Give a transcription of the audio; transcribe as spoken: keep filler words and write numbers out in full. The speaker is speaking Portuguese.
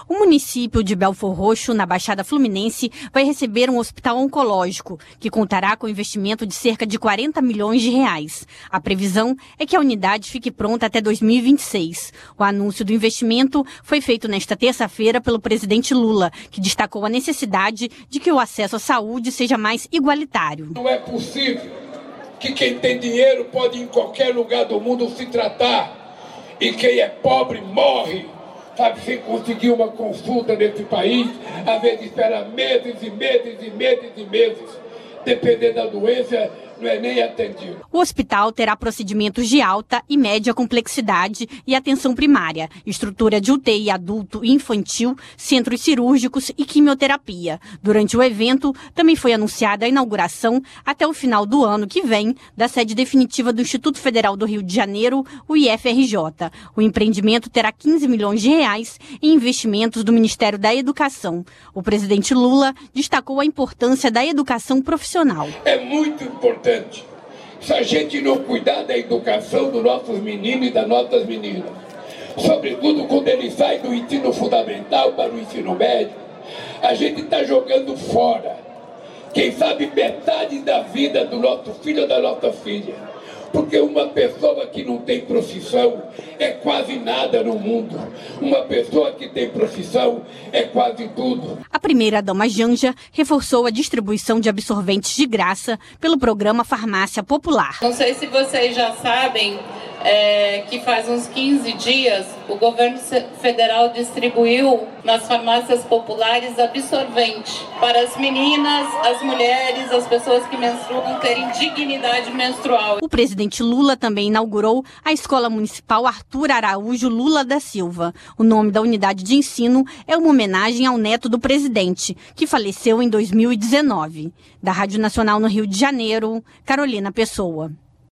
O município de Belfor Roxo, na Baixada Fluminense, vai receber um hospital oncológico, que contará com investimento de cerca de quarenta milhões de reais. A previsão é que a unidade fique pronta até dois mil e vinte e seis. O anúncio do investimento foi feito nesta terça-feira pelo presidente Lula, que destacou a necessidade de que o acesso à saúde seja mais igualitário. Não é possível que quem tem dinheiro pode ir em qualquer lugar do mundo se tratar e quem é pobre morre. Sabe, sem conseguir uma consulta nesse país, às vezes espera meses e meses e meses e meses. Dependendo da doença, não é nem atendido. O hospital terá procedimentos de alta e média complexidade e atenção primária, estrutura de U T I adulto e infantil, centros cirúrgicos e quimioterapia. Durante o evento, também foi anunciada a inauguração, até o final do ano que vem, da sede definitiva do Instituto Federal do Rio de Janeiro, o I F R J. O empreendimento terá quinze milhões de reais em investimentos do Ministério da Educação. O presidente Lula destacou a importância da educação profissional. É muito importante. Se a gente não cuidar da educação dos nossos meninos e das nossas meninas, sobretudo quando eles saem do ensino fundamental para o ensino médio, a gente está jogando fora, quem sabe, metade da vida do nosso filho ou da nossa filha. Porque uma pessoa que não tem profissão é quase nada no mundo. Uma pessoa que tem profissão é quase tudo. A primeira-dama Janja reforçou a distribuição de absorventes de graça pelo programa Farmácia Popular. Não sei se vocês já sabem é, que faz uns quinze dias o governo federal distribuiu nas farmácias populares absorvente para as meninas, as mulheres, as pessoas que menstruam terem dignidade menstrual. O presidente Lula também inaugurou a Escola Municipal Arthur Araújo Lula da Silva. O nome da unidade de ensino é uma homenagem ao neto do presidente, que faleceu em dois mil e dezenove. Da Rádio Nacional no Rio de Janeiro, Carolina Pessoa.